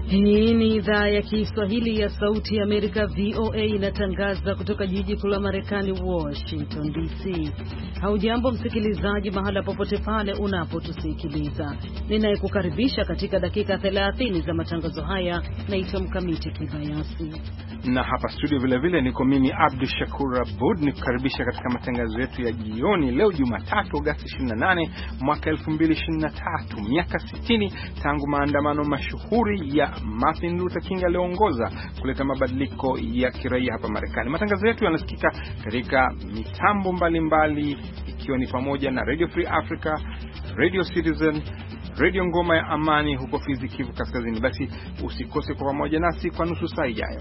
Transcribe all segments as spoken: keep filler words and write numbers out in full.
Hii ni idhaa ya Kiswahili ya Sauti ya Amerika, V O A, inatangaza kutoka jiji kuu la Marekani, Washington D C. Haujambo msikilizaji, mahala popote pale unapotusikiliza. Ninayekukaribisha katika dakika thelathini za matangazo haya naitwa Mkamiti Kibayasi. Na hapa studio vile vile niko mimi Abdul Shakur Abud nikukaribisha katika matangazo yetu ya jioni leo Jumatatu Agosti ishirini na nane mwaka elfu mbili ishirini na tatu, miaka sitini tangu maandamano mashuhuri ya Martin Luther King aliongoza kuleta mabadiliko ya kiraia hapa Marekani. Matangazo yetu yanasikika katika mitambo mbalimbali ikiwa ni pamoja na Radio Free Africa, Radio Citizen, Radio Ngoma ya Amani huko Fizi, Kivu Kaskazini. Basi usikose kwa pamoja nasi kwa nusu saa ijayo.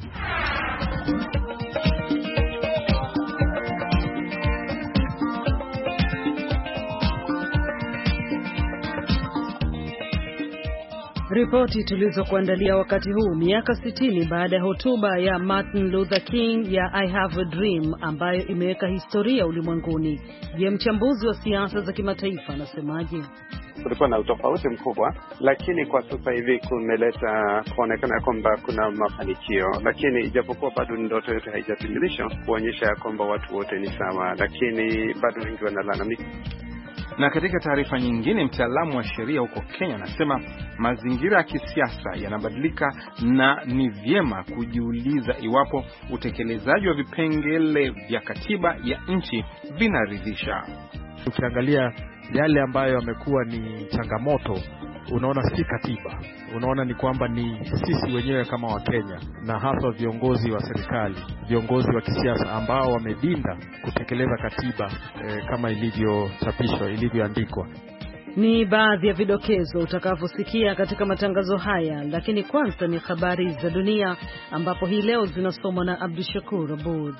Ripoti tulizokuandalia wakati huu, miaka sitini baada ya hotuba ya Martin Luther King ya I Have a Dream ambayo imeweka historia ulimwenguni. Je, mchambuzi wa siasa za kimataifa anasemaje? Kulikuwa na utofauti mkubwa, lakini kwa sasa hivi kumeleta kuonekana kwamba kuna mafanikio, lakini ijapokuwa bado ndoto yote haijatimilishwa kuonyesha kwamba watu wote ni sawa, lakini bado wengi wanalalamika. Na katika taarifa nyingine, mtaalamu wa sheria huko Kenya anasema mazingira ya kisiasa yanabadilika na ni vyema kujiuliza iwapo utekelezaji wa vipengele vya katiba ya nchi vinaridhisha. Ukiangalia yale ambayo yamekuwa ni changamoto, unaona si katiba, unaona ni kwamba ni sisi wenyewe kama Wakenya na hasa viongozi wa serikali, viongozi wa kisiasa ambao wamedinda kutekeleza katiba e, kama ilivyochapishwa, ilivyoandikwa. Ni baadhi ya vidokezo utakavyosikia katika matangazo haya, lakini kwanza ni habari za dunia ambapo hii leo zinasomwa na Abdul Shakur Abud.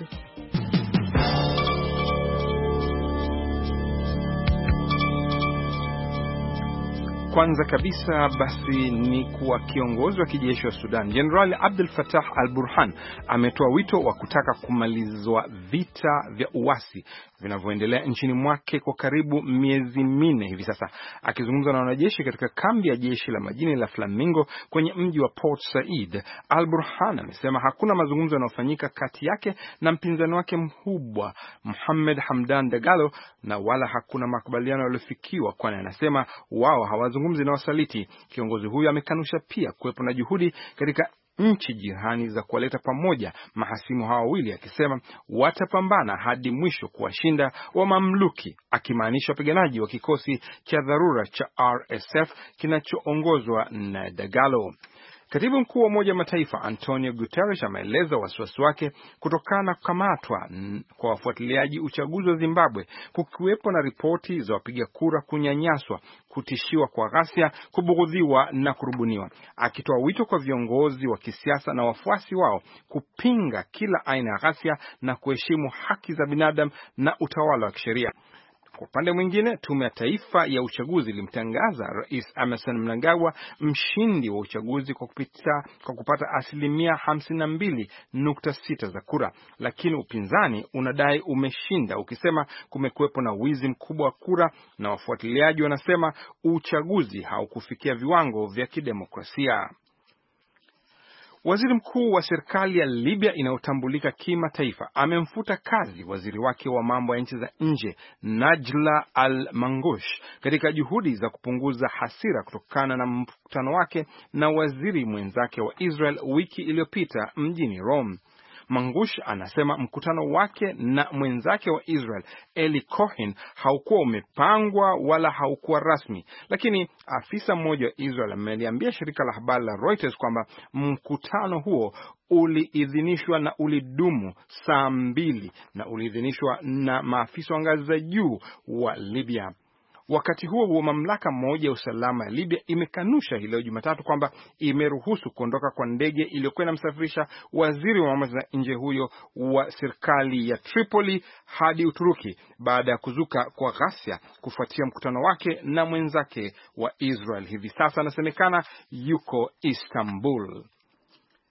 Kwanza kabisa basi ni kuwa kiongozi wa kijeshi wa Sudan, General Abdel Fattah al-Burhan, ametoa wito wa kutaka kumalizwa vita vya uasi vinavyoendelea nchini mwake kwa karibu miezi minne hivi sasa. Akizungumza na wanajeshi katika kambi ya jeshi la majini la Flamingo kwenye mji wa Port Said, al-Burhan amesema hakuna mazungumzo yanayofanyika kati yake na mpinzani wake mkubwa Mohamed Hamdan Dagalo, na wala hakuna makubaliano yaliyofikiwa, kwani anasema wao hawazungumzi na wasaliti. Kiongozi huyu amekanusha pia kuwepo na juhudi katika nchi jirani za kuwaleta pamoja mahasimu hawa wawili, akisema watapambana hadi mwisho kuwashinda wa mamluki, akimaanisha wapiganaji wa kikosi cha dharura cha R S F kinachoongozwa na Dagalo. Katibu mkuu wa Umoja wa Mataifa Antonio Guterres ameeleza wasiwasi wake kutokana na kukamatwa kwa wafuatiliaji uchaguzi wa Zimbabwe, kukiwepo na ripoti za wapiga kura kunyanyaswa, kutishiwa kwa ghasia, kubughudhiwa na kurubuniwa, akitoa wito kwa viongozi wa kisiasa na wafuasi wao kupinga kila aina ya ghasia na kuheshimu haki za binadamu na utawala wa kisheria. Kwa upande mwingine, tume ya taifa ya uchaguzi ilimtangaza Rais Emmerson Mnangagwa mshindi wa uchaguzi kwa kupita kwa kupata asilimia hamsini na mbili nukta sita za kura, lakini upinzani unadai umeshinda, ukisema kumekuwepo na wizi mkubwa wa kura, na wafuatiliaji wanasema uchaguzi haukufikia viwango vya kidemokrasia. Waziri mkuu wa serikali ya Libya inayotambulika kimataifa amemfuta kazi waziri wake wa mambo ya nchi za nje Najla al-Mangush katika juhudi za kupunguza hasira kutokana na mkutano wake na waziri mwenzake wa Israel wiki iliyopita mjini Rome. Mangush anasema mkutano wake na mwenzake wa Israel Eli Cohen haukuwa umepangwa wala haukuwa rasmi, lakini afisa mmoja wa Israel ameliambia shirika la habari la Reuters kwamba mkutano huo uliidhinishwa na ulidumu saa mbili na uliidhinishwa na maafisa wa ngazi za juu wa Libya. Wakati huo huo, mamlaka moja ya usalama ya Libya imekanusha hii leo Jumatatu kwamba imeruhusu kuondoka kwa ndege iliyokuwa inamsafirisha waziri wa mambo ya nje huyo wa serikali ya Tripoli hadi Uturuki baada ya kuzuka kwa ghasia kufuatia mkutano wake na mwenzake wa Israel. Hivi sasa anasemekana yuko Istanbul.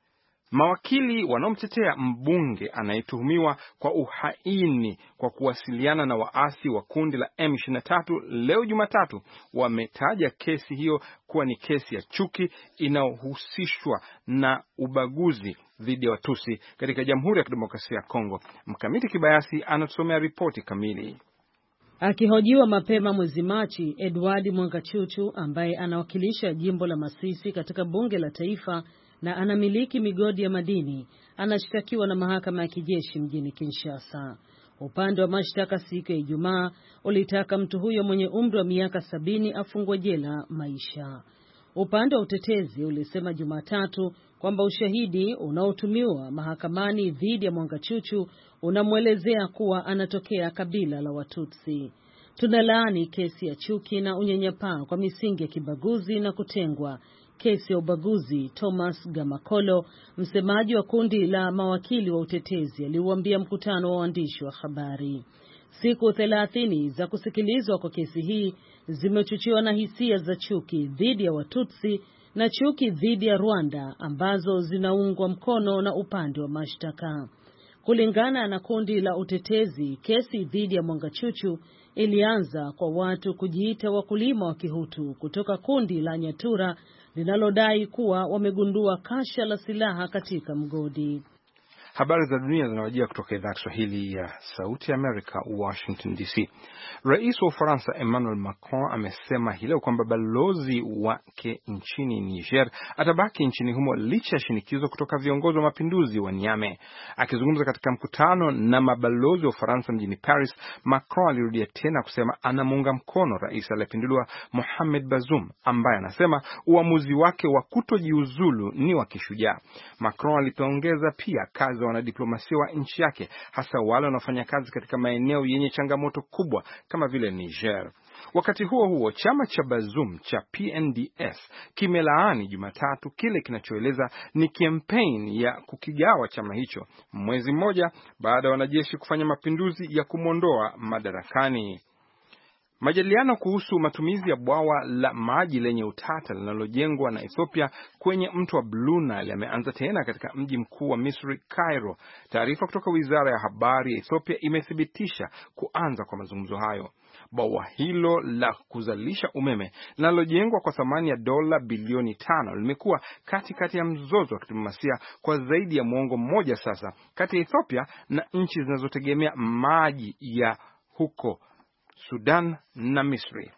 Mawakili wanaomtetea mbunge anayetuhumiwa kwa uhaini kwa kuwasiliana na waasi wa kundi la M ishirini na tatu leo Jumatatu wametaja kesi hiyo kuwa ni kesi ya chuki inayohusishwa na ubaguzi dhidi ya Watusi katika Jamhuri ya Kidemokrasia ya Kongo. Mkamiti Kibayasi anatusomea ripoti kamili. Akihojiwa mapema mwezi Machi, Edward Mwangachuchu ambaye anawakilisha jimbo la Masisi katika bunge la taifa na anamiliki migodi ya madini anashtakiwa na mahakama ya kijeshi mjini Kinshasa. Upande wa mashtaka siku ya Ijumaa ulitaka mtu huyo mwenye umri wa miaka sabini afungwe jela maisha. Upande wa utetezi ulisema Jumatatu kwamba ushahidi unaotumiwa mahakamani dhidi ya Mwangachuchu unamwelezea kuwa anatokea kabila la Watutsi. Tunalaani kesi ya chuki na unyanyapaa kwa misingi ya kibaguzi na kutengwa. Kesi ya ubaguzi, Thomas Gamakolo, msemaji wa kundi la mawakili wa utetezi, aliuambia mkutano wa waandishi wa habari. Siku thelathini za kusikilizwa kwa kesi hii zimechochewa na hisia za chuki dhidi ya Watutsi na chuki dhidi ya Rwanda ambazo zinaungwa mkono na upande wa mashtaka. Kulingana na kundi la utetezi, kesi dhidi ya Mwangachuchu ilianza kwa watu kujiita wakulima wa Kihutu kutoka kundi la Nyatura linalodai kuwa wamegundua kasha la silaha katika mgodi. Habari za dunia zinawajia kutoka idhaa ya Kiswahili ya Sauti ya Amerika, Washington D C. Rais wa Ufaransa Emmanuel Macron amesema hii leo kwamba balozi wake nchini Niger atabaki nchini humo licha ya shinikizo kutoka viongozi wa mapinduzi wa Niamey. Akizungumza katika mkutano na mabalozi wa Ufaransa mjini Paris, Macron alirudia tena kusema anamuunga mkono rais aliyepinduliwa Mohamed Bazoum ambaye anasema uamuzi wake wa kutojiuzulu ni wa kishujaa. Macron alipongeza pia kazi wanadiplomasia wa nchi yake, hasa wale wanaofanya kazi katika maeneo yenye changamoto kubwa kama vile Niger. Wakati huo huo, chama cha Bazoum cha P N D S kimelaani Jumatatu kile kinachoeleza ni kampeni ya kukigawa chama hicho, mwezi mmoja baada ya wanajeshi kufanya mapinduzi ya kumwondoa madarakani. Majadiliano kuhusu matumizi ya bwawa la maji lenye utata linalojengwa na Ethiopia kwenye mto wa Blue Nile yameanza tena katika mji mkuu wa Misri, Cairo. Taarifa kutoka Wizara ya Habari ya Ethiopia imethibitisha kuanza kwa mazungumzo hayo. Bwawa hilo la kuzalisha umeme linalojengwa kwa thamani ya dola bilioni tano limekuwa katikati ya mzozo wa kidiplomasia kwa zaidi ya muongo mmoja sasa kati ya Ethiopia na nchi zinazotegemea maji ya huko Sudan na Misri.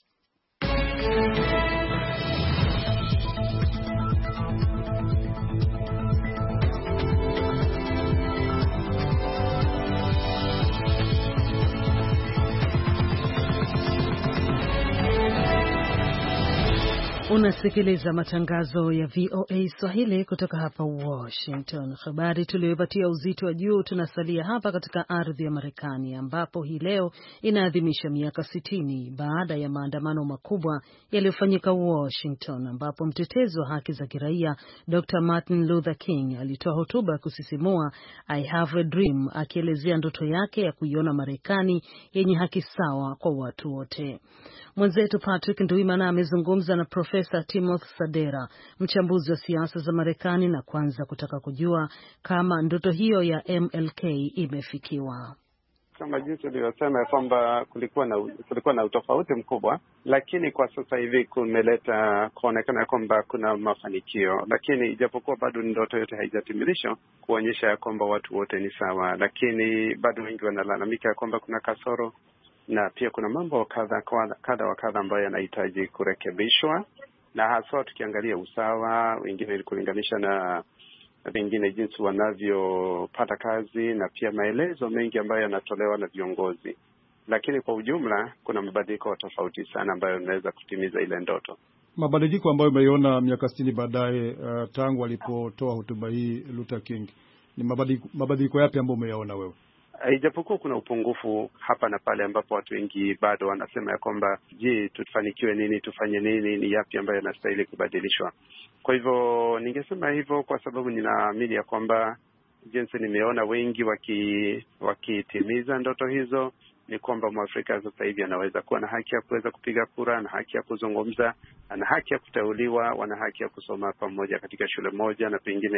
Unasikiliza matangazo ya V O A Swahili kutoka hapa Washington. Habari tuliyopatia uzito wa juu, tunasalia hapa katika ardhi ya Marekani ambapo hii leo inaadhimisha miaka sitini baada ya maandamano makubwa yaliyofanyika Washington, ambapo mtetezi wa haki za kiraia Doctor Martin Luther King alitoa hotuba ya kusisimua I have a dream, akielezea ndoto yake ya kuiona Marekani yenye haki sawa kwa watu wote. Mwenzetu Patrick Nduimana amezungumza na Profesa Timothy Sadera, mchambuzi wa siasa za Marekani, na kwanza kutaka kujua kama ndoto hiyo ya M L K imefikiwa. Kama jinsi nilivyosema kwamba kulikuwa na kulikuwa na utofauti mkubwa, lakini kwa sasa hivi kumeleta kuonekana kwamba kuna mafanikio, lakini ijapokuwa bado ndoto yote haijatimilishwa kuonyesha kwamba watu wote ni sawa, lakini bado wengi wanalalamika kwamba kuna kasoro na pia kuna mambo kadha kadha wa kadha ambayo yanahitaji kurekebishwa, na hasa tukiangalia usawa, wengine kulinganisha na wengine jinsi wanavyopata kazi, na pia maelezo mengi ambayo yanatolewa na viongozi. Lakini kwa ujumla kuna mabadiliko tofauti sana ambayo yanaweza kutimiza ile ndoto. Mabadiliko ambayo umeiona miaka sitini baadaye, uh, tangu alipotoa hotuba hii Luther King, ni mabadiliko mabadiliko yapi ambayo umeyaona wewe? Ijapokuwa kuna upungufu hapa na pale ambapo watu wengi bado wanasema ya kwamba je, tufanikiwe nini, tufanye nini, ni yapi ambayo yanastahili kubadilishwa. Kwa hivyo ningesema hivyo kwa sababu ninaamini ya kwamba jinsi nimeona wengi waki wakitimiza ndoto hizo, ni kwamba Mwafrika sasa hivi anaweza kuwa na haki ya kuweza kupiga kura, na haki ya kuzungumza, na haki ya kuteuliwa, wana haki ya kusoma pamoja katika shule moja, na pengine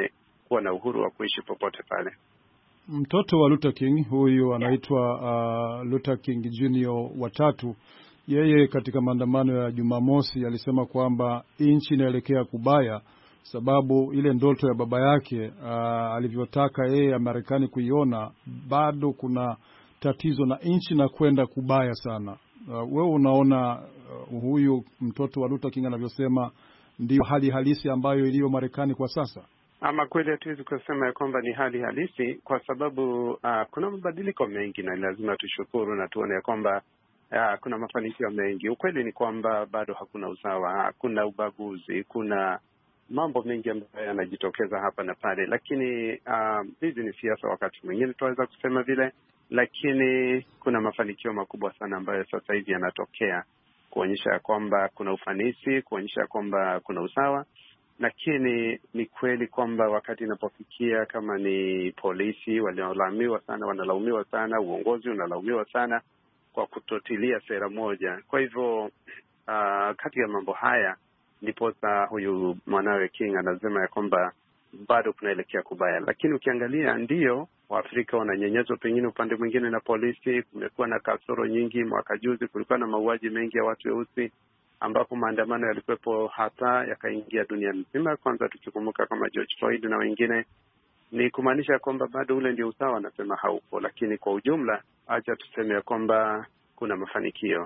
kuwa na uhuru wa kuishi popote pale. Mtoto wa Luther King huyu anaitwa uh, Luther King Junior watatu, yeye katika maandamano ya Jumamosi alisema kwamba nchi inaelekea kubaya, sababu ile ndoto ya baba yake uh, alivyotaka yeye Marekani kuiona, bado kuna tatizo na nchi na kwenda kubaya sana. Uh, wewe unaona uh, huyu mtoto wa Luther King anavyosema ndio hali halisi ambayo iliyo Marekani kwa sasa? Ama kweli hatuwezi kusema ya kwamba ni hali halisi, kwa sababu uh, kuna mabadiliko mengi na lazima tushukuru na tuone ya kwamba uh, kuna mafanikio mengi. Ukweli ni kwamba bado hakuna usawa, hakuna ubaguzi, kuna mambo mengi ambayo yanajitokeza hapa na pale, lakini uh, hizi ni siasa, wakati mwingine tunaweza kusema vile, lakini kuna mafanikio makubwa sana ambayo sasa hivi yanatokea kuonyesha kwamba kuna ufanisi, kuonyesha kwamba kuna usawa. Lakini ni kweli kwamba wakati inapofikia kama ni polisi waliolaumiwa sana, wanalaumiwa sana, uongozi unalaumiwa sana kwa kutotilia sera moja. Kwa hivyo uh, kati ya mambo haya ndipo huyu mwanawe King anasema ya kwamba bado kunaelekea kubaya. Lakini ukiangalia ndio Waafrika wananyenyezwa pengine upande mwingine na polisi. Kumekuwa na kasoro nyingi. Mwaka juzi kulikuwa na mauaji mengi ya watu weusi, ambapo maandamano yalikuwepo hata yakaingia dunia nzima, kwanza tukikumbuka kama George Floyd na wengine. Ni kumaanisha kwamba bado ule ndio usawa anasema haupo, lakini kwa ujumla acha tuseme ya kwamba kuna mafanikio.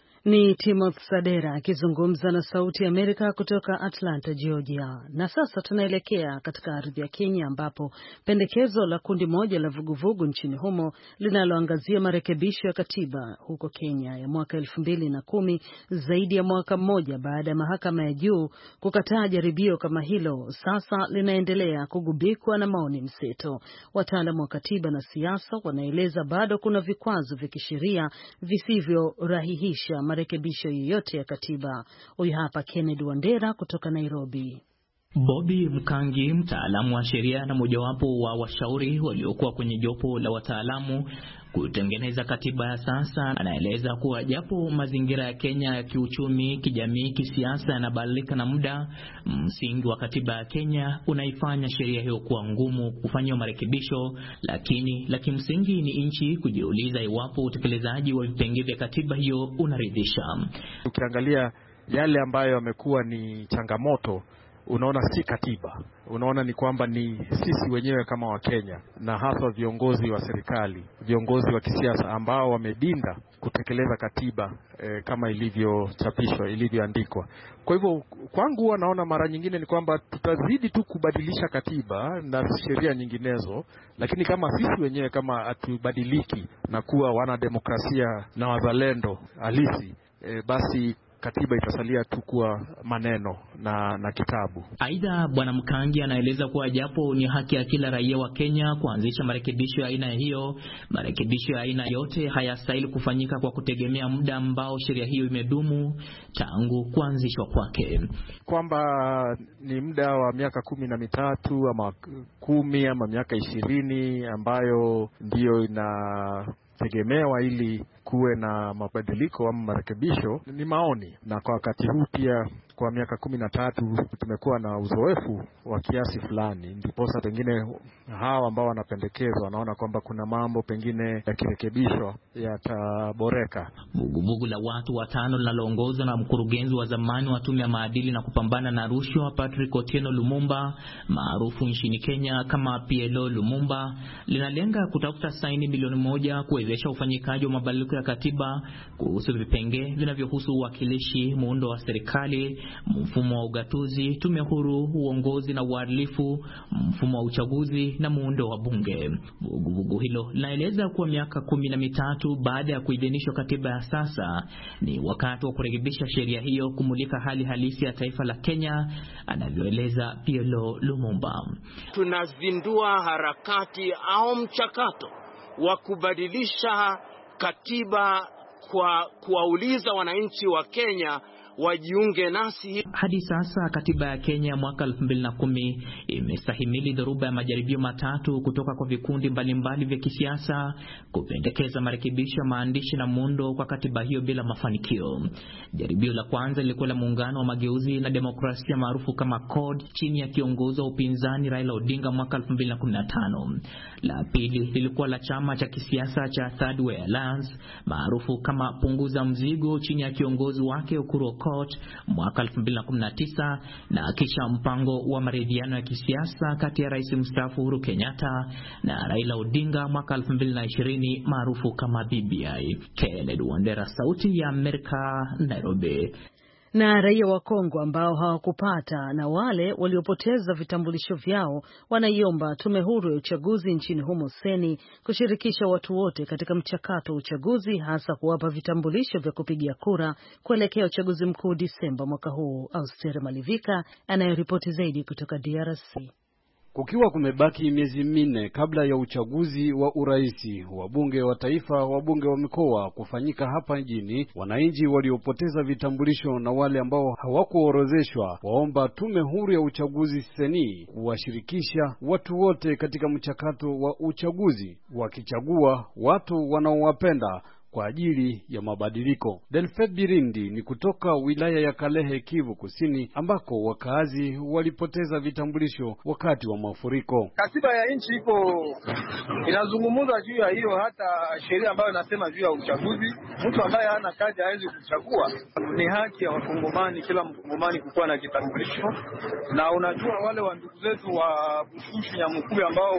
Ni Timothy Sadera akizungumza na Sauti ya Amerika kutoka Atlanta, Georgia. Na sasa tunaelekea katika ardhi ya Kenya, ambapo pendekezo la kundi moja la vuguvugu nchini humo linaloangazia marekebisho ya katiba huko Kenya ya mwaka elfu mbili na kumi, zaidi ya mwaka mmoja baada ya mahakama ya juu kukataa jaribio kama hilo, sasa linaendelea kugubikwa na maoni mseto. Wataalamu wa katiba na siasa wanaeleza bado kuna vikwazo vya kisheria visivyorahihisha marekebisho yoyote ya katiba. Huyu hapa Kennedy Wandera kutoka Nairobi. Bobby Mkangi, mtaalamu wa sheria na mojawapo wa washauri waliokuwa kwenye jopo la wataalamu kutengeneza katiba ya sasa, anaeleza kuwa japo mazingira ya Kenya ya kiuchumi, kijamii, kisiasa yanabadilika na muda, msingi wa katiba ya Kenya unaifanya sheria hiyo kuwa ngumu kufanywa marekebisho, lakini la kimsingi ni nchi kujiuliza iwapo utekelezaji wa vipengele vya katiba hiyo unaridhisha. Ukiangalia yale ambayo yamekuwa ni changamoto, unaona si katiba, unaona ni kwamba ni sisi wenyewe kama Wakenya, na hasa viongozi wa serikali, viongozi wa kisiasa ambao wamedinda kutekeleza katiba e, kama ilivyochapishwa, ilivyoandikwa. Kwa hivyo kwangu wanaona mara nyingine ni kwamba tutazidi tu kubadilisha katiba na sheria nyinginezo, lakini kama sisi wenyewe kama hatubadiliki na kuwa wana demokrasia na wazalendo halisi, e, basi katiba itasalia tu kuwa maneno na na kitabu. Aidha, Bwana Mkangi anaeleza kuwa japo ni haki ya kila raia wa Kenya kuanzisha marekebisho ya aina hiyo, marekebisho ya aina yote hayastahili kufanyika kwa kutegemea muda ambao sheria hiyo imedumu tangu kuanzishwa kwake. Kwamba ni muda wa miaka kumi na mitatu ama kumi ama miaka ishirini ambayo ndiyo ina tegemewa ili kuwe na mabadiliko ama marekebisho, ni maoni. Na kwa wakati huu pia kwa miaka kumi na tatu tumekuwa na uzoefu wa kiasi fulani, ndipo sasa pengine hawa ambao wanapendekezwa wanaona kwamba kuna mambo pengine yakirekebishwa yataboreka. Vuguvugu la watu watano linaloongozwa na mkurugenzi wa zamani wa tume ya maadili na kupambana na rushwa Patrick Otieno Lumumba, maarufu nchini Kenya kama P L O Lumumba, linalenga kutafuta saini milioni moja kuwezesha ufanyikaji wa mabadiliko ya katiba kuhusu vipengele vinavyohusu uwakilishi, muundo wa serikali, mfumo wa ugatuzi, tume huru, uongozi na uadilifu, mfumo wa uchaguzi na muundo wa bunge. Vuguvugu hilo linaeleza kuwa miaka kumi na mitatu baada ya kuidhinishwa katiba ya sasa, ni wakati wa kurekebisha sheria hiyo kumulika hali halisi ya taifa la Kenya, anavyoeleza P L O Lumumba. Tunazindua harakati au mchakato wa kubadilisha katiba kwa kuwauliza wananchi wa Kenya wajiunge nasi. Hadi sasa katiba ya Kenya mwaka elfu mbili na kumi imestahimili dhoruba ya majaribio matatu kutoka kwa vikundi mbalimbali vya kisiasa kupendekeza marekebisho ya maandishi na muundo kwa katiba hiyo bila mafanikio. Jaribio la kwanza lilikuwa la muungano wa mageuzi na demokrasia maarufu kama C O R D chini ya kiongozi wa upinzani Raila Odinga mwaka elfu mbili na kumi na tano. La pili lilikuwa la chama cha kisiasa cha Third Way Alliance maarufu kama punguza mzigo chini ya kiongozi wake Ukuru Okot mwaka elfu mbili na kumi na tisa, na kisha mpango wa maridhiano ya kisiasa kati ya Rais mstaafu Uhuru Kenyatta na Raila Odinga mwaka elfu mbili na ishirini maarufu kama B B I. Kennedy Wandera, Sauti ya Amerika, Nairobi. Na raia wa Kongo ambao hawakupata na wale waliopoteza vitambulisho vyao wanaiomba tume huru ya uchaguzi nchini humo Seni kushirikisha watu wote katika mchakato wa uchaguzi, hasa kuwapa vitambulisho vya kupigia kura kuelekea uchaguzi mkuu Disemba mwaka huu. Austeri Malivika anayeripoti zaidi kutoka D R C. Kukiwa kumebaki miezi minne kabla ya uchaguzi wa uraisi, wabunge wa taifa, wabunge wa mikoa kufanyika hapa nchini, wananchi waliopoteza vitambulisho na wale ambao hawakuorozeshwa waomba tume huru ya uchaguzi Seni kuwashirikisha watu wote katika mchakato wa uchaguzi, wakichagua watu wanaowapenda kwa ajili ya mabadiliko. Delphet Birindi ni kutoka wilaya ya Kalehe, Kivu Kusini, ambako wakazi walipoteza vitambulisho wakati wa mafuriko. Katiba ya nchi iko inazungumza juu ya hiyo, hata sheria ambayo inasema juu ya uchaguzi, mtu ambaye hana kadi hawezi kuchagua. Ni haki ya wakongomani, kila mkongomani kukuwa na kitambulisho. Na unajua wale wa ndugu zetu wa Bushushu ya Mkuu ambao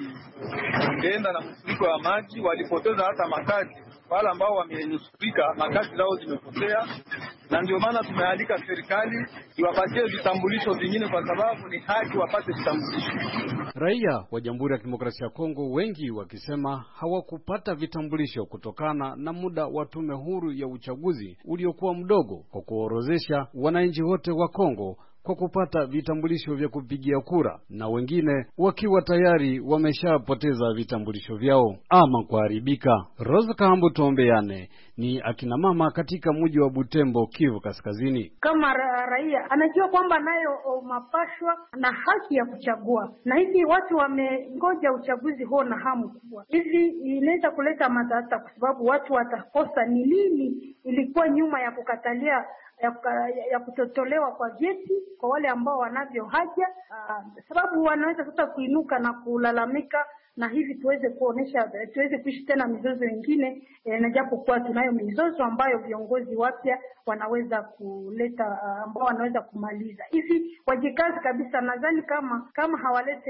walienda na mfuriko wa maji walipoteza hata makadi. Wale ambao wamenusurika makazi zao zimepotea, na ndio maana tumealika serikali iwapatie vitambulisho vingine, kwa sababu ni haki wapate vitambulisho. Raia wa Jamhuri ya Kidemokrasia ya Kongo wengi wakisema hawakupata vitambulisho kutokana na muda wa tume huru ya uchaguzi uliokuwa mdogo kwa kuorozesha wananchi wote wa Kongo kwa kupata vitambulisho vya kupigia kura, na wengine wakiwa tayari wameshapoteza vitambulisho vyao ama kuharibika. Rose Kahambu Tombeane ni akina mama katika mji wa Butembo, Kivu Kaskazini. Kama ra raia anajua kwamba nayo mapashwa na haki ya kuchagua, na hivi watu wamengoja uchaguzi huo na hamu kubwa, hivi inaweza kuleta matata, kwa sababu watu watakosa ni nini ilikuwa nyuma ya kukatalia ya, ya kutotolewa kwa vyeti kwa wale ambao wanavyo haja, uh, sababu wanaweza sasa kuinuka na kulalamika, na hivi tuweze kuonesha tuweze kuishi tena mizozo mingine, e, na japo kwa tunayo mizozo ambayo viongozi wapya wanaweza kuleta, uh, ambao wanaweza kumaliza. Hivi wajikazi kabisa, nadhani kama kama hawalete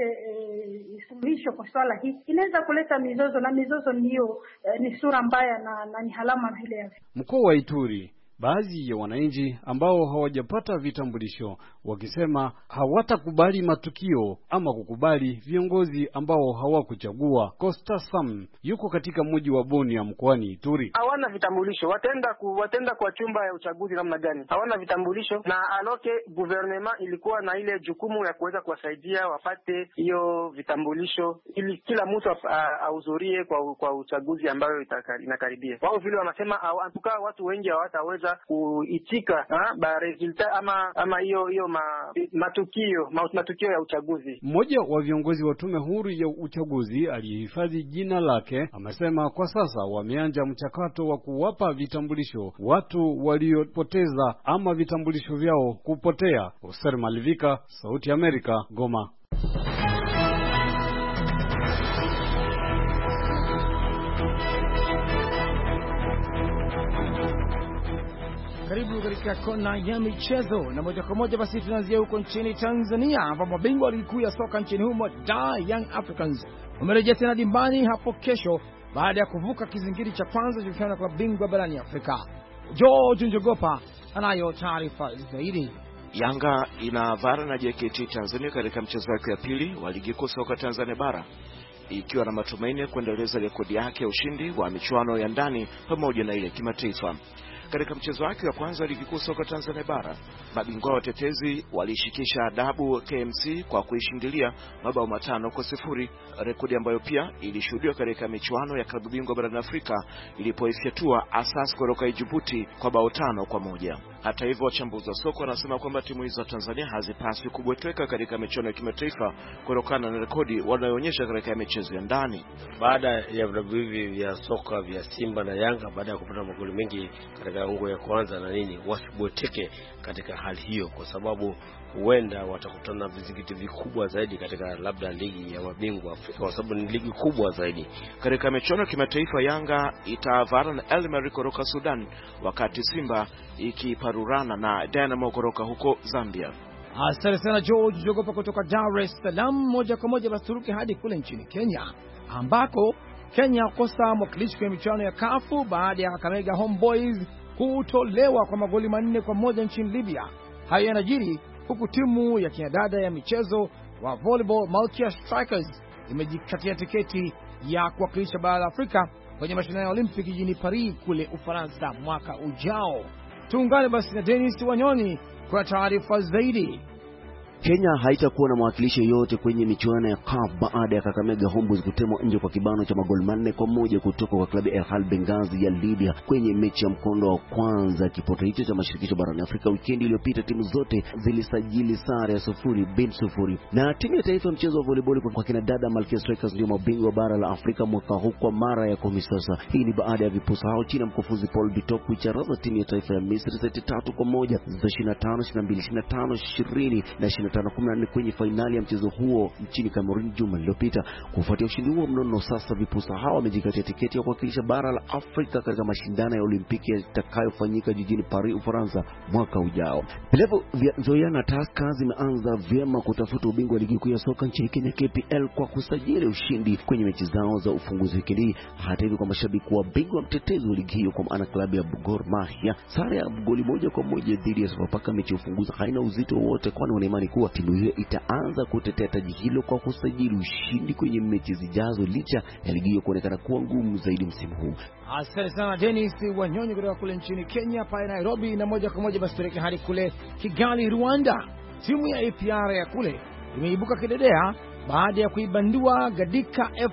e, suluhisho kwa swala hii inaweza kuleta mizozo, na mizozo ndiyo e, ni sura mbaya na, na ni halama vile ya mkoa wa Ituri. Baadhi ya wananchi ambao hawajapata vitambulisho wakisema hawatakubali matukio ama kukubali viongozi ambao hawakuchagua. Costa Sam yuko katika mji wa Bunia mkoani Ituri. Hawana vitambulisho, watenda ku, watenda kwa chumba ya uchaguzi namna gani? Hawana vitambulisho, na aloke gouvernement ilikuwa na ile jukumu ya kuweza kuwasaidia wapate hiyo vitambulisho ili kila mtu ahudhurie kwa kwa uchaguzi ambayo inakaribia. Wao vile wanasema antuka watu wengi hawataweza kuitika ba resulta ama ama hiyo hiyo ma, matukio ma, matukio ya uchaguzi. Mmoja wa viongozi wa tume huru ya uchaguzi aliyehifadhi jina lake amesema kwa sasa wameanza mchakato wa kuwapa vitambulisho watu waliopoteza ama vitambulisho vyao kupotea. Oser Malivika, Sauti ya Amerika, Goma. Karibu katika kona ya michezo, na moja kwa moja basi tunaanzia huko nchini Tanzania, ambapo mabingwa wa ligi kuu ya soka nchini humo Dar Young Africans wamerejea tena dimbani hapo kesho baada ya kuvuka kizingiri cha kwanza cha kushindana kwa bingwa barani Afrika. George Njogopa anayo taarifa zaidi. Yanga inavara na J K T Tanzania katika mchezo wake wa pili wa ligi kuu soka Tanzania bara, ikiwa na matumaini ya kuendeleza rekodi yake ya ushindi wa michuano ya ndani pamoja na ile kimataifa. Katika mchezo wake wa kwanza ligi kuu soka Tanzania bara, mabingwa watetezi walishikisha adabu K M C kwa kuishindilia mabao matano kwa sifuri, rekodi ambayo pia ilishuhudiwa katika michuano ya klabu bingwa barani Afrika ilipoifyatua Asas kutoka Djibouti kwa bao tano kwa moja. Hata hivyo, wachambuzi wa soka wanasema kwamba timu hizo za Tanzania hazipaswi kubweteka katika michuano ya kimataifa kutokana na rekodi wanayoonyesha katika michezo ya ndani. Baada ya vilabu hivi vya soka vya Simba na Yanga, baada ya kupata magoli mengi katika ngo ya kwanza na nini, wasibweteke katika hali hiyo, kwa sababu huenda watakutana na vizingiti vikubwa zaidi katika labda ligi ya mabingwa Afrika, kwa sababu ni ligi kubwa zaidi. Katika michuano ya kimataifa, Yanga itavana na El Merreikh kutoka Sudan, wakati Simba ikiparurana na Dynamo kutoka huko Zambia. Asante sana George Jogopa kutoka Dar es Salaam. Moja kwa moja basi turuke hadi kule nchini Kenya, ambako Kenya kosa mwakilishi kwenye michuano ya Kafu baada ya Kakamega Homeboys kutolewa kwa magoli manne kwa moja nchini Libya. Hayo yanajiri huku timu ya kinadada ya michezo wa volleyball Malkia Strikers imejikatia tiketi ya kuwakilisha bara la Afrika kwenye mashindano ya Olimpiki jijini Paris kule Ufaransa mwaka ujao. Tuungane basi na Dennis Wanyoni kwa taarifa zaidi. Kenya haitakuwa na mwakilishi yote kwenye michuano ya C A F baada ya Kakamega Homeboys kutemwa nje kwa kibano cha magoli manne kwa moja kutoka kwa klabu ya Al Benghazi ya Libya kwenye mechi ya mkondo wa kwanza kipoto hicho cha mashirikisho barani Afrika. Weekend iliyopita timu zote zilisajili sare ya sufuri bin sufuri, na timu ya taifa mchezo wa volleyball kwa kina dada Malkia Strikers ndio mabingwa bara la Afrika mwaka huu kwa mara ya kumi sasa. Hii ni baada ya vipusa hao chini ya mkufunzi Paul Bitok kuicharaza timu ya taifa ya Misri seti tatu kwa moja za ishirini na tano ishirini na mbili ishirini na tano ishirini na ishirini na tano kumi na nne kwenye finali ya mchezo huo nchini Cameroon juma lililopita. Kufuatia ushindi huo mnono, sasa vipusa hao wamejikatia tiketi ya kuwakilisha bara la Afrika katika mashindano ya Olimpiki yatakayofanyika jijini Paris, Ufaransa mwaka ujao. Vilabu vya Nzoia na Tusker zimeanza vyema kutafuta ubingwa wa ligi kuu ya soka nchini Kenya K P L kwa kusajili ushindi kwenye mechi zao za ufunguzi wiki hii. Hata hivyo, kwa mashabiki wa bingwa mtetezi wa ligi hiyo kwa maana klabu ya Gor Mahia, sare ya goli moja kwa moja dhidi ya Sofapaka mechi ya ufunguzi haina uzito wote, kwani wana imani kuwa timu hiyo itaanza kutetea taji hilo kwa kusajili ushindi kwenye mechi zijazo, licha ya ligi hiyo kuonekana kuwa ngumu zaidi msimu huu. Asante sana Dennis Wanyonyi kutoka kule nchini Kenya pale Nairobi. Na moja kwa moja basi tuelekee hadi kule Kigali, Rwanda. Timu ya A P R ya kule imeibuka kidedea baada ya kuibandua Gadika F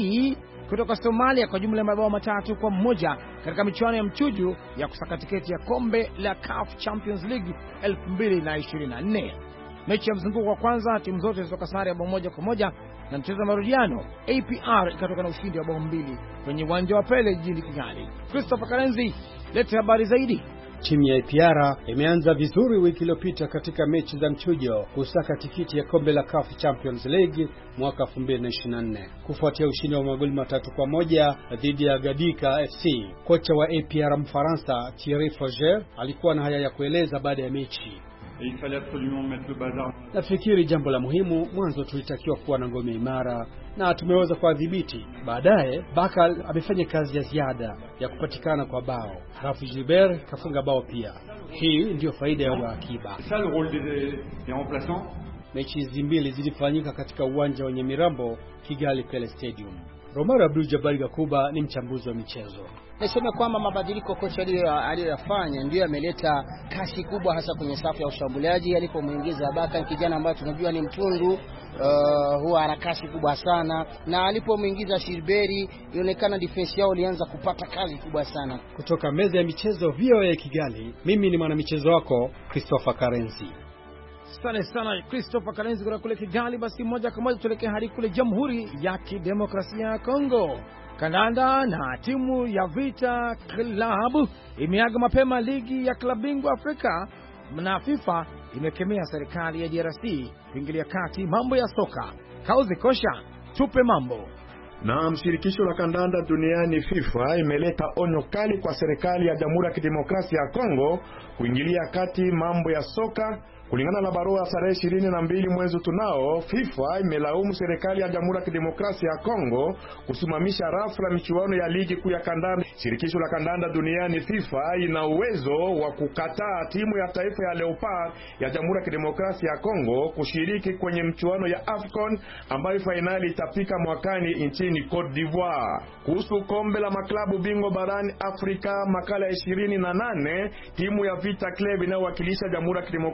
C kutoka Somalia kwa jumla ya mabao matatu kwa moja katika michuano ya mchujo ya kusaka tiketi ya kombe la C A F Champions League elfu mbili na ishirini na nne. Mechi ya mzunguko wa kwanza timu zote zilitoka sare ya bao moja kwa moja, na mchezo wa marudiano A P R ikatoka na ushindi wa bao mbili kwenye uwanja wa Pele jijini Kigali. Christopher Karenzi, leta habari zaidi. Timu ya A P R imeanza vizuri wiki iliyopita katika mechi za mchujo kusaka tikiti ya kombe la C A F Champions League mwaka elfu mbili na ishirini na nne kufuatia ushindi wa magoli matatu kwa moja dhidi ya Gadika F C. Kocha wa A P R Mfaransa Thierry Fauger alikuwa na haya ya kueleza baada ya mechi. Il fallait absolument mettre le bazar. Nafikiri jambo la muhimu, mwanzo tulitakiwa kuwa na ngome imara na tumeweza kuadhibiti. Baadaye Bakal amefanya kazi ya ziada ya kupatikana kwa bao. Halafu Gilbert kafunga bao pia. Hii ndio faida ya akiba. C'est ça le rôle des des remplaçants. Mechi hizi mbili zilifanyika katika uwanja wa Nyamirambo, Kigali Pele Stadium. Romaro Abdul Jabari Gakuba ni mchambuzi wa michezo. Nasema kwamba mabadiliko kocha aliyofanya ndio yameleta kasi kubwa, hasa kwenye safu ya ushambuliaji. Alipomuingiza Baka, kijana ambaye tunajua ni mtundu, uh, huwa ana kasi kubwa sana, na alipomuingiza Shilberi ilionekana defense yao ilianza kupata kazi kubwa sana. Kutoka meza ya michezo V O A Kigali, mimi ni mwanamichezo wako Christopher Karenzi. Asante sana Christopher Karenzi kutoka kule Kigali. Basi moja kwa moja tuelekee hadi kule Jamhuri ya Kidemokrasia ya Kongo. Kandanda na timu ya Vita Club imeaga mapema ligi ya klabu bingwa Afrika, na FIFA imekemea serikali ya D R C kuingilia kati mambo ya soka. Kauzi Kosha, tupe mambo. Na shirikisho la kandanda duniani FIFA imeleta onyo kali kwa serikali ya Jamhuri ya Kidemokrasia ya Kongo kuingilia kati mambo ya soka. Kulingana na barua tarehe ishirini na mbili mwezi tunao, FIFA imelaumu serikali ya Jamhuri ya Kidemokrasia ya Kongo kusimamisha rafla michuano ya ligi kuu ya kandanda. Shirikisho la kandanda duniani FIFA ina uwezo wa kukataa timu ya taifa ya Leopard ya Jamhuri ya Kidemokrasia ya Kongo kushiriki kwenye michuano ya AFCON ambayo finali itafika mwakani nchini Cote d'Ivoire. Kuhusu kombe la maklabu bingwa barani Afrika makala ya ishirini na nane, timu ya Vita Club inayowakilisha Jamhuri ya Kidemokrasia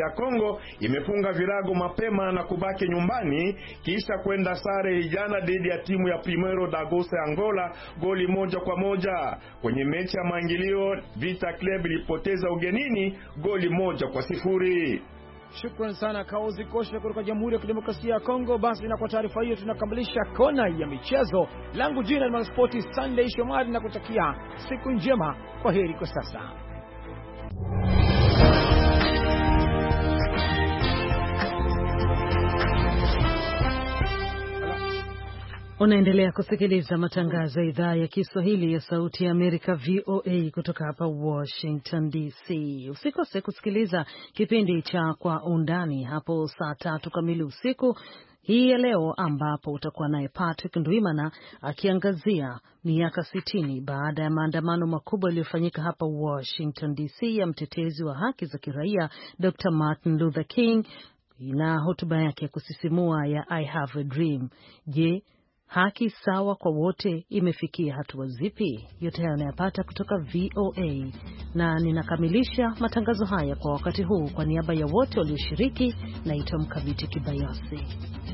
ya Kongo imefunga virago mapema na kubaki nyumbani kisha kwenda sare jana dhidi ya timu ya Primeiro da Gosta Angola goli moja kwa moja. Kwenye mechi ya maingilio Vita Club ilipoteza ugenini goli moja kwa sifuri. Shukrani sana Kaozi Kosha kutoka Jamhuri ya Kidemokrasia ya Kongo. Basi na kwa taarifa hiyo tunakamilisha kona ya michezo. Langu jina ni Mwanaspoti Sunday Shomari na kutakia siku njema. Kwa heri kwa sasa. Unaendelea kusikiliza matangazo ya idhaa ya Kiswahili ya Sauti ya Amerika V O A kutoka hapa Washington D C. Usikose kusikiliza kipindi cha Kwa Undani hapo saa tatu kamili usiku hii ya leo, ambapo utakuwa naye Patrick Ndwimana akiangazia miaka sitini baada ya maandamano makubwa yaliyofanyika hapa Washington D C ya mtetezi wa haki za kiraia Doctor Martin Luther King na hotuba yake ya kusisimua ya I Have a Dream. Je, haki sawa kwa wote imefikia hatua zipi? Yote haya unayapata kutoka V O A, na ninakamilisha matangazo haya kwa wakati huu. Kwa niaba ya wote walioshiriki, naitwa Mkabiti Kibayasi.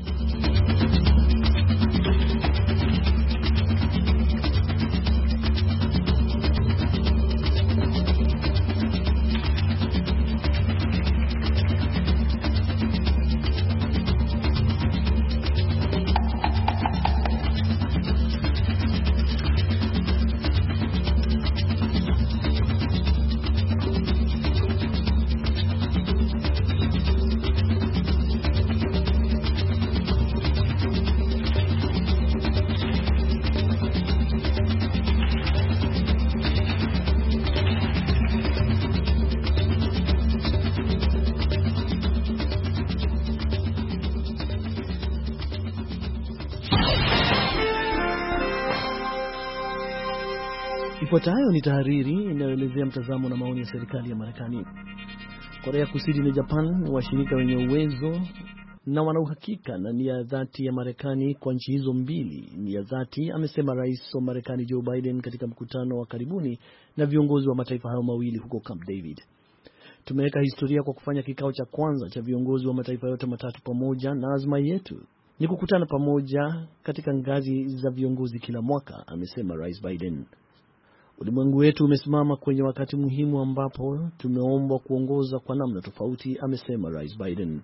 Ifuatayo ni tahariri inayoelezea mtazamo na maoni ya serikali ya Marekani. Korea Kusini na Japan ni washirika wenye uwezo na wana uhakika na nia dhati ya Marekani kwa nchi hizo mbili. Nia dhati, amesema Rais wa Marekani Joe Biden katika mkutano wa karibuni na viongozi wa mataifa hayo mawili huko Camp David. Tumeweka historia kwa kufanya kikao cha kwanza cha viongozi wa mataifa yote matatu pamoja, na azma yetu ni kukutana pamoja katika ngazi za viongozi kila mwaka, amesema Rais Biden. Ulimwengu wetu umesimama kwenye wakati muhimu ambapo tumeombwa kuongoza kwa namna tofauti, amesema Rais Biden.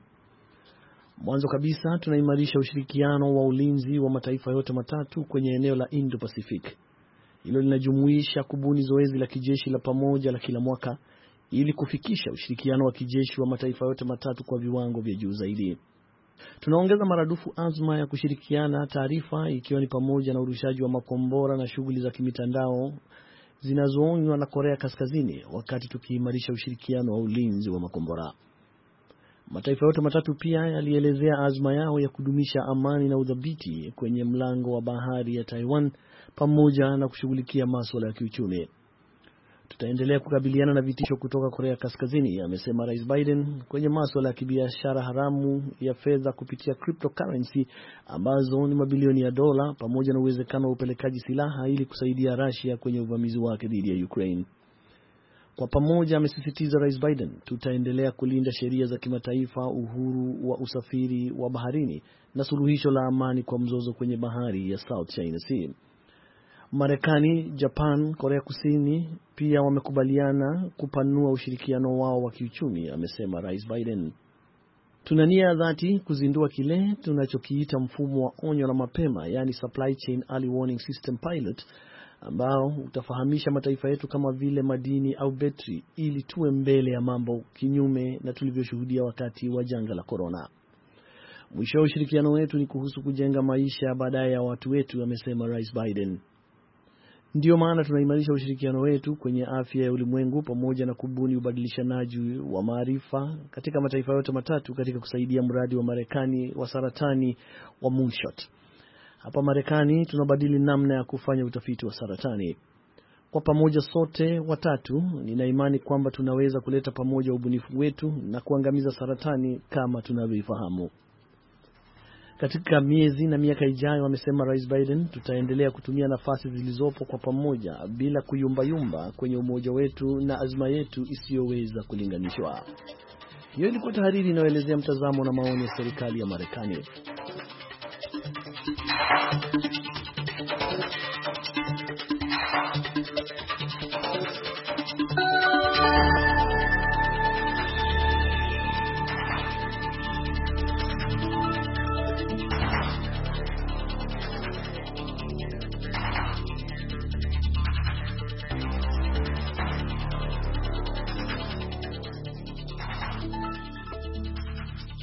Mwanzo kabisa, tunaimarisha ushirikiano wa ulinzi wa mataifa yote matatu kwenye eneo la Indo-Pacific. Hilo linajumuisha kubuni zoezi la kijeshi la pamoja la kila mwaka ili kufikisha ushirikiano wa kijeshi wa mataifa yote matatu kwa viwango vya juu zaidi. Tunaongeza maradufu azma ya kushirikiana taarifa, ikiwa ni pamoja na urushaji wa makombora na shughuli za kimitandao zinazoonywa na Korea Kaskazini, wakati tukiimarisha ushirikiano wa ulinzi wa makombora. Mataifa yote matatu pia yalielezea azma yao ya kudumisha amani na udhabiti kwenye mlango wa bahari ya Taiwan pamoja na kushughulikia masuala ya kiuchumi. Tutaendelea kukabiliana na vitisho kutoka Korea Kaskazini, amesema Rais Biden, kwenye masuala ya kibiashara haramu ya fedha kupitia cryptocurrency ambazo ni mabilioni ya dola, pamoja na uwezekano wa upelekaji silaha ili kusaidia Russia kwenye uvamizi wake dhidi ya Ukraine. Kwa pamoja, amesisitiza Rais Biden, tutaendelea kulinda sheria za kimataifa, uhuru wa usafiri wa baharini na suluhisho la amani kwa mzozo kwenye bahari ya South China Sea. Marekani, Japan, Korea Kusini pia wamekubaliana kupanua ushirikiano wao wa kiuchumi, amesema Rais Biden. Tuna nia dhati kuzindua kile tunachokiita mfumo wa onyo la mapema, yani Supply Chain Early Warning System Pilot, ambao utafahamisha mataifa yetu kama vile madini au betri, ili tuwe mbele ya mambo, kinyume na tulivyoshuhudia wakati wa janga la corona. Mwisho wa ushirikiano wetu ni kuhusu kujenga maisha baadaye ya watu wetu, amesema Rais Biden. Ndiyo maana tunaimarisha ushirikiano wetu kwenye afya ya ulimwengu pamoja na kubuni ubadilishanaji wa maarifa katika mataifa yote matatu katika kusaidia mradi wa Marekani wa saratani wa Moonshot. Hapa Marekani tunabadili namna ya kufanya utafiti wa saratani. Kwa pamoja sote watatu, nina imani kwamba tunaweza kuleta pamoja ubunifu wetu na kuangamiza saratani kama tunavyoifahamu. Katika miezi na miaka ijayo, amesema Rais Biden, tutaendelea kutumia nafasi zilizopo kwa pamoja bila kuyumbayumba kwenye umoja wetu na azma yetu isiyoweza kulinganishwa. Hiyo ilikuwa tahariri inayoelezea mtazamo na maoni ya serikali ya Marekani.